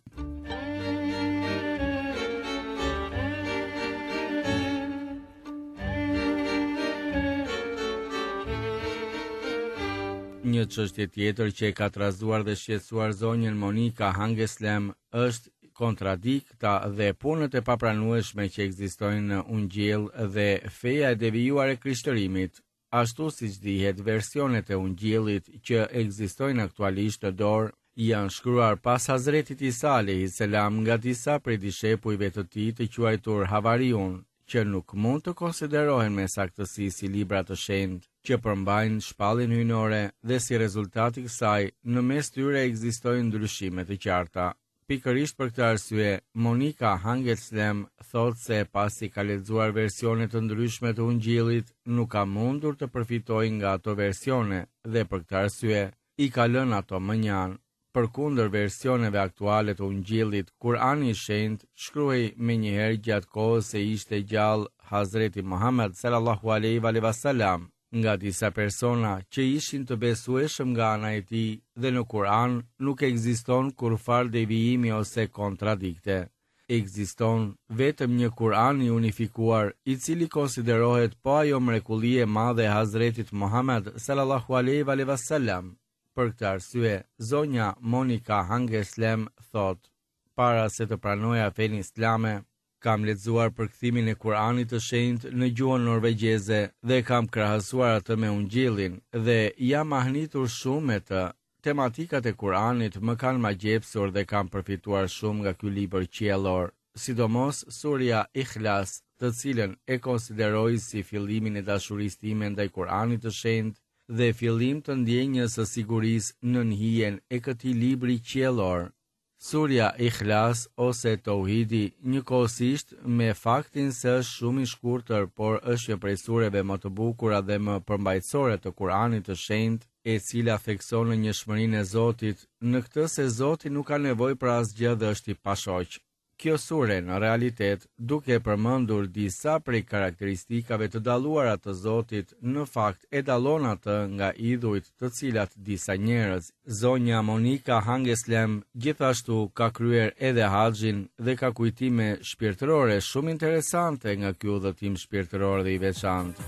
Një çështje tjetër që e ka trazuar dhe shqetësuar zonjën Monika Hangeslem është kontradikta dhe punët e papranueshme që ekzistojnë në Ungjell dhe feja e devijuar e Krishtërimit. Ashtu siç dihet, versionet e Ungjellit që ekzistojnë aktualisht në dorë janë shkruar pas Hazretit Isa alayhis salam nga disa prej dishepujve të tij të quajtur Havariun, që nuk mund të konsiderohen me saktësi si libra të shenjtë, që përmbajnë shpalljen hyjnore dhe si rezultat i kësaj në mes tyre ekzistojnë ndryshime të qarta. Pikërisht për këtë arsye, Monika Hangeslem thotë se pasi ka lexuar versione të ndryshme të Ungjillit, nuk ka mundur të përfitojë nga ato versione dhe për këtë arsye i ka lënë ato më njanë. Përkundër versioneve aktuale të Ungjillit, Kurani i Shenjtë shkruhej menjëherë gjatë kohës se ishte gjallë Hazreti Muhammed sallallahu alaihi wasallam, nga disa persona që ishin të besueshëm nga ana e tij dhe në Kur'an nuk ekziston kurfar devijimi ose kontradikte. Ekziston vetëm një Kur'an i unifikuar, i cili konsiderohet po ajo mrekulli e madhe e Hazretit Muhammed sallallahu alaihi wasallam. Për këtë arsye, zonja Monika Hangeslem thot: para se të pranoja fenë islame, kam lexuar përkthimin e Kuranit të shenjtë në gjuhën norvegjeze dhe kam krahasuar atë me Ungjillin dhe jam ahnitur shumë me të. Tematikat e Kuranit më kanë magjepsur dhe kam përfituar shumë nga ky libër qiellor, sidomos surja Ikhlas, të cilën e konsideroj si fillimin e dashurisë time ndaj Kuranit të shenjtë dhe fillim të ndjenjës së sigurisë në hijen e këtij libri qiellor. Surja Ikhlas ose Tauhidi, njëkohësisht me faktin se është shumë i shkurtër, por është një prej sureve më të bukura dhe më përmbajtësore të Kuranit të shenjtë, e cila thekson në njohurinë e Zotit, në këtë se Zoti nuk ka nevojë për asgjë dhe është i pashoq. Kjo sure në realitet, duke përmendur disa prej karakteristikave të dalluara të Zotit, në fakt e dallon atë nga idhujt të cilat disa njerëz. Zonja Monika Hangeslem gjithashtu ka kryer edhe haxhin dhe ka kujtime shpirtërore shumë interesante nga ky udhëtim shpirtëror dhe i veçantë.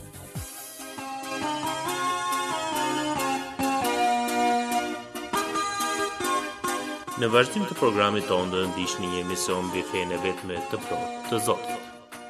Në vazhdim të programit tonë do ndiqni një emision mbi fenë vetme të plotë të Zotit.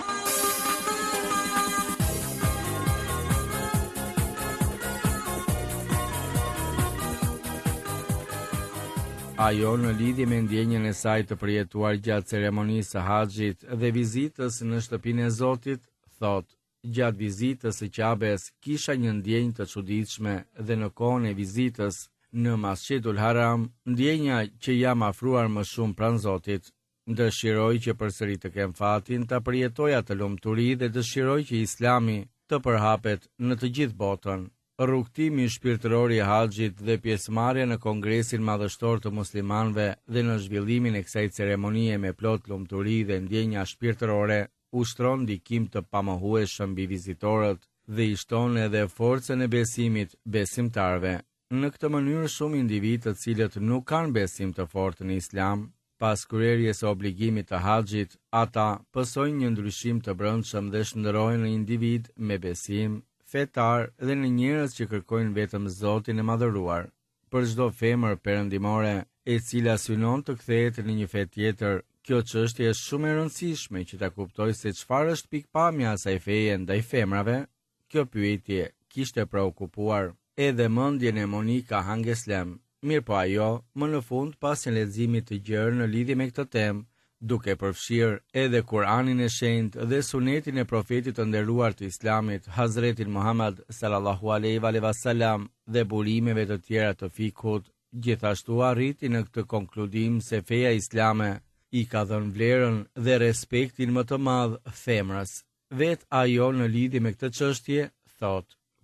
Ajo në lidhje me ndjenjen e saj të përjetuar gjatë ceremonisë së haxhit dhe vizitës në shtëpinë e Zotit, thot: gjatë vizitës së Qabes kisha një ndjenjë të çuditshme dhe në kohën e vizitës në Masjidul Haram, ndjenja që jam afruar më shumë pranë Zotit. Dëshiroj që përsëri të kem fatin ta përjetoja të lumturi dhe dëshiroj që Islami të përhapet në të gjithë botën. Rrugtimi shpirtëror i haxhit dhe pjesëmarrja në Kongresin Madhështor të Muslimanëve dhe në zhvillimin e kësaj ceremonie me plot lumturi dhe ndjenja shpirtërore ushtron ndikim të pamohueshëm mbi vizitorët dhe i shton edhe forcën e besimit besimtarëve. Në këtë mënyrë shumë individ të cilët nuk kanë besim të fortë në Islam, pas kryerjes së obligimit të haxhit, ata pësojnë një ndryshim të brendshëm dhe shndërrohen në individ me besim fetar dhe në njerëz që kërkojnë vetëm Zotin e madhëruar. Për çdo femër perëndimore e cila synon të kthehet në një fe tjetër, kjo çështje është shumë e rëndësishme që ta kuptojë se çfarë është pikpamja e asaj feje ndaj femrave. Kjo pyetje kishte preokupuar edhe mendjen e Monika Hangeslem. Mirë po ajo, më në fund pas një leximi të gjerë në lidhje me këtë temë, duke përfshirë edhe Kur'anin e shenjtë dhe sunetin e profetit të nderuar të Islamit, Hazretin Muhammed sallallahu alaihi wasallam dhe burimeve të tjera të fikut, gjithashtu arriti në këtë konkludim se feja islame i ka dhënë vlerën dhe respektin më të madh femrës. Vet ajo në lidhje me këtë çështje thotë: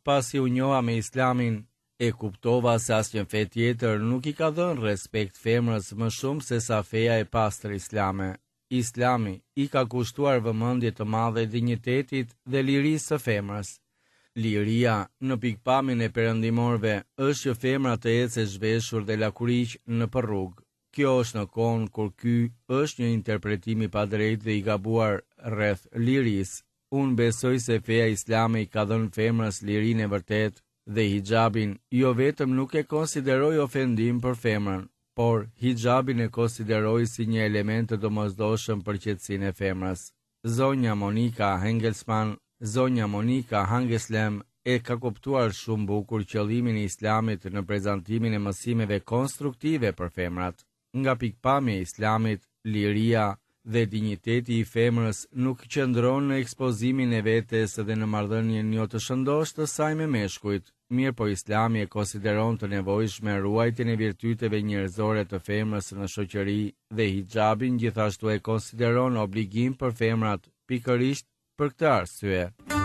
pasi u njoha me islamin, e kuptova se asnjë fe tjetër nuk I ka dhënë respekt femrës më shumë se sa feja e pastër islame. Islami I ka kushtuar vëmendje të madhe dinjitetit dhe lirisë së femrës. Liria në pikpamjen e perëndimorëve është që femra të ecë e zhveshur dhe lakuriq nëpër rrugë. Kjo është në kohën kur ky është një interpretim I padrejtë dhe I gabuar rreth lirisë. Unë besoj se feja islame I ka dhënë femrës lirinë e vërtet dhe hijabin jo vetëm nuk e konsideroj ofendim për femrën, por hijabin e konsideroj si një element të domosdoshëm për qetësinë e femrës. Zonja Monika Hangeslem e ka kuptuar shumë bukur qëllimin e islamit në prezantimin e mësimeve konstruktive për femrat. Nga pikpamja e islamit, liria dhe dinjiteti I femrës nuk qëndron në ekspozimin e vetes dhe në marrëdhënien jo të shëndosh të saj me meshkujt. Mirë po Islami e konsideron të nevojshme ruajtjen e virtyteve njerëzore të femrës në shoqëri dhe hijabin gjithashtu e konsideron obligim për femrat, pikërisht për këtë arsye.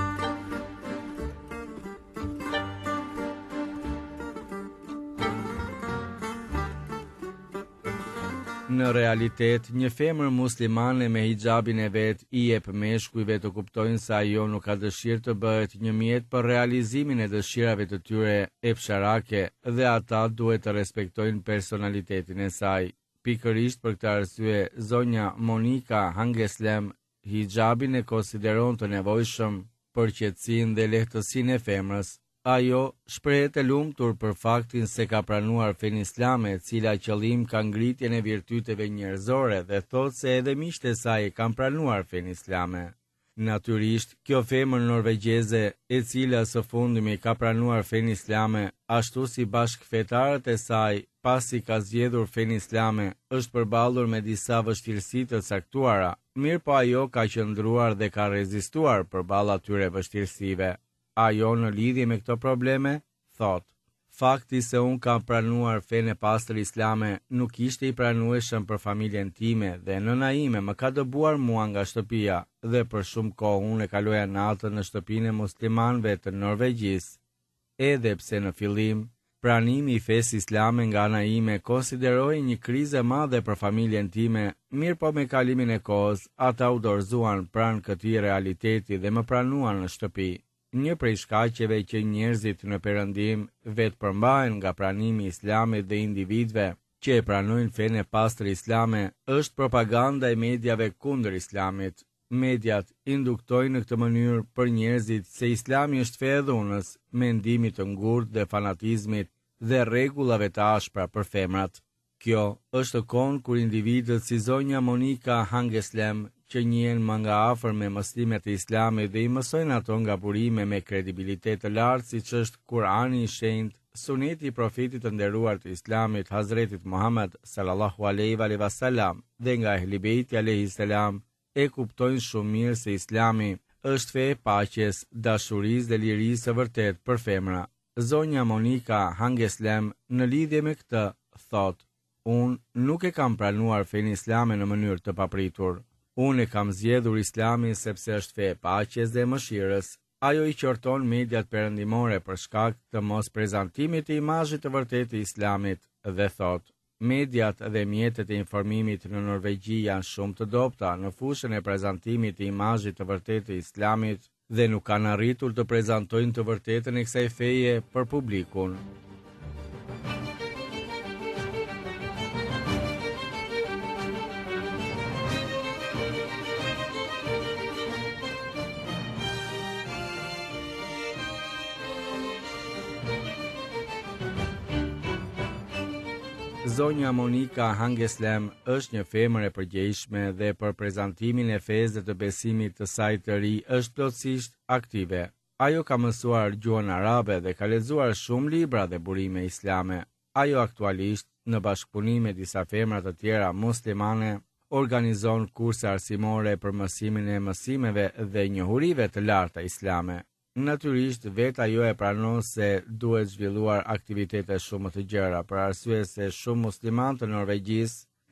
Në realitet, një femër muslimane me hijabin e vet I jep meshkujve të kuptojnë se ajo nuk ka dëshirë të bëhet një mjet për realizimin e dëshirave të tyre efsharake dhe ata duhet të respektojnë personalitetin e saj. Pikërisht për këtë arsye, zonja Monika Hangeslem hijabin e konsideron të nevojshëm për qetësinë dhe lehtësinë e femrës. Ajo shprehet e lumtur për faktin se ka pranuar fenë islame, e cila qëllim ka ngritjen e virtyteve njerëzore dhe thotë se edhe miqtë e saj kanë pranuar fenë islame. Natyrisht, kjo femër norvegjeze, e cila së fundmi ka pranuar fenë islame, ashtu si bashkëfetarët e saj, pasi ka zgjedhur fenë islame, është përballur me disa vështirësi të caktuara, mirë po ajo ka qëndruar dhe ka rezistuar përballë atyre vështirësive. Ajo në lidhje me këto probleme, thot, fakti se unë kam pranuar fenë e pastër islame nuk ishte I pranueshëm për familjen time dhe nëna ime më ka dëbuar mua nga shtëpia dhe për shumë kohë unë e kaloja natën në shtëpinë e muslimanëve të Norvegjisë. Edhe pse në fillim, pranimi I fesë islame nga ana ime konsideroi një krizë e madhe për familjen time, mirë po me kalimin e kohës, ata u dorëzuan pranë këtij realiteti dhe më pranuan në shtëpi. Një prej shkaqeve që njerëzit në perëndim vetë përmbahen nga pranimi I islamit dhe individëve që e pranojnë fenë e pastër islame është propaganda e mediave kundër islamit. Mediat induktojnë në këtë mënyrë për njerëzit se islami është fe e dhunës, mendimit të ngurtë dhe fanatizmit dhe rregullave të ashpra për femrat. Kjo është kohë kur individët si zonja Monika Hangeslem që njihen më nga afër me mësimet e islamit dhe I mësojnë ato nga burime me kredibilitet të lartë siç është Kurani I shenjtë, Suneti I profetit të nderuar të islamit Hazretit Muhammed sallallahu alaihi wasallam dhe nga Ehli Beiti alayhi salam, e kuptojnë shumë mirë se islami është fe e paqes, dashurisë dhe lirisë së vërtet për femra. Zonja Monika Hangeslem në lidhje me këtë thotë: unë nuk e kam pranuar fenë islame në mënyrë të papritur. Unë e kam zgjedhur islamin sepse është fe e paqes dhe mëshirës. Ajo I qorton mediat perëndimore për shkak të mos prezantimit të imazhit të vërtetë të islamit dhe thotë: mediat dhe mjetet e informimit në Norvegji janë shumë të dobta në fushën e prezantimit të imazhit të vërtetë të islamit dhe nuk kanë arritur të prezantojnë të vërtetën e kësaj feje për publikun. Zonja Monika Hangeslem është një femër e përgjegjshme dhe për prezantimin e fesë dhe të besimit të saj të ri është plotësisht aktive. Ajo ka mësuar gjuhën arabe dhe ka lexuar shumë libra dhe burime islame. Ajo aktualisht, në bashkëpunim me disa femra të tjera muslimane, organizon kurse arsimore për mësimin e mësimeve dhe njohurive të larta islame. Natyrisht, vetë ajo e pranon se duhet zhvilluar aktivitete shumë të gjëra, për arsye se shumë muslimanë të Norvegjisë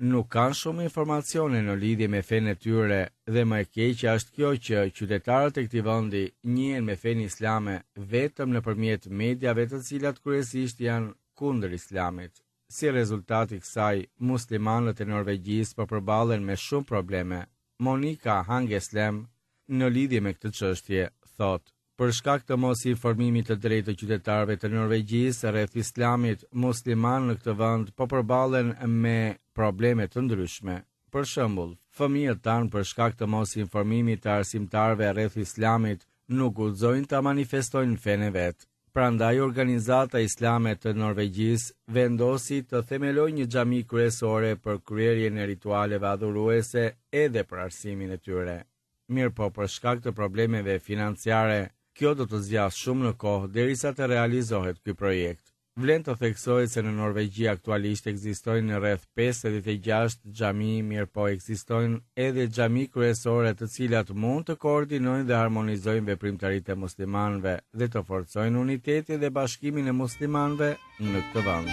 nuk kanë shumë informacione në lidhje me fenë e tyre dhe më e keqja është kjo që qytetarët e këtij vendi njihen me fenë islame vetëm nëpërmjet mediave të cilat kryesisht janë kundër islamit. Si rezultat i kësaj, muslimanët e Norvegjisë po përballen me shumë probleme. Monika Hangeslem në lidhje me këtë çështje thotë: për shkak të mos informimit të drejtë të qytetarëve të Norvegjisë rreth islamit, muslimanë në këtë vend po përballen me probleme të ndryshme. Për shembull, fëmijët tanë për shkak të mos informimit të arsimtarëve rreth islamit nuk guxojnë ta manifestojnë fenë e vet. Prandaj organizata islame të Norvegjisë vendosi të themelojë një xhami kryesore për kryerjen e ritualeve adhuruese edhe për arsimin e tyre. Mirëpo për shkak të problemeve financiare, kjo do të zgjasë shumë në kohë derisa të realizohet ky projekt. Vlen të theksohet se në Norvegji aktualisht ekzistojnë rreth 56 xhami, mirëpo ekzistojnë edhe xhami kryesore të cilat mund të koordinojnë dhe harmonizojnë veprimtaritë e muslimanëve dhe të forcojnë unitetin dhe bashkimin e muslimanëve në këtë vend.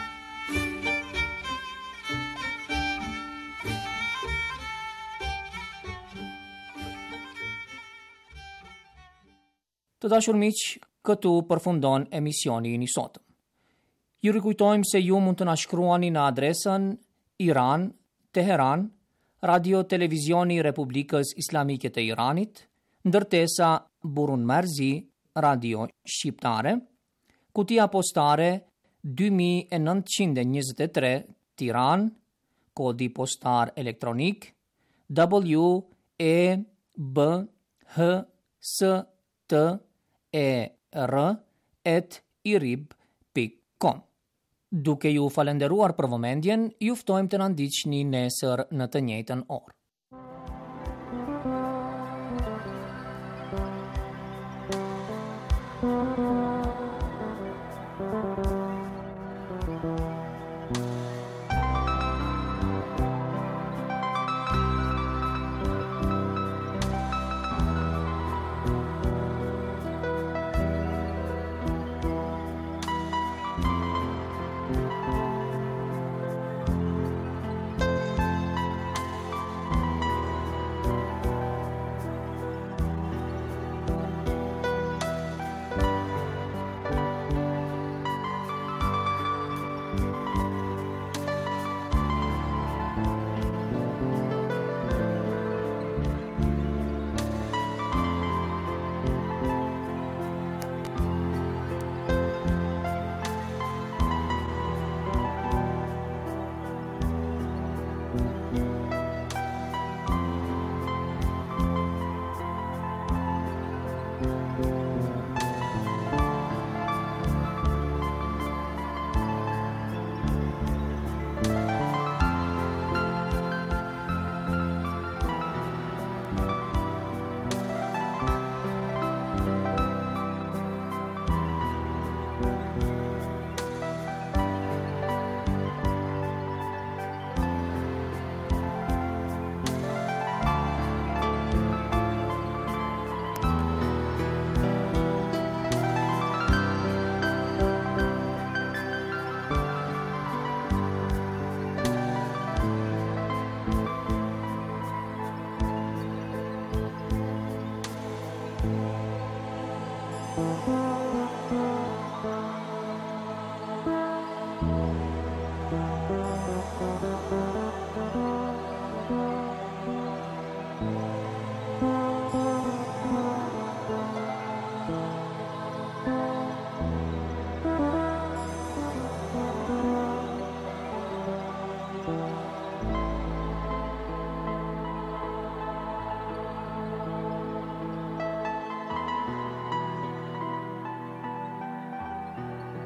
Të dashur miq, këtu përfundon emisioni i sotëm. Ju rikujtojmë se ju mund të na shkruani në adresën Iran, Teheran, Radio Televizioni i Republikës Islamike të Iranit, ndërtesa Burun Merzi, Radio Shqiptare, kutia postare 2923 Tiranë, kodi postar elektronik WEBHSTER@irib.com. Duke ju falenderuar për vëmendjen, ju ftojmë të na ndiqni nesër në të njëjtën orë.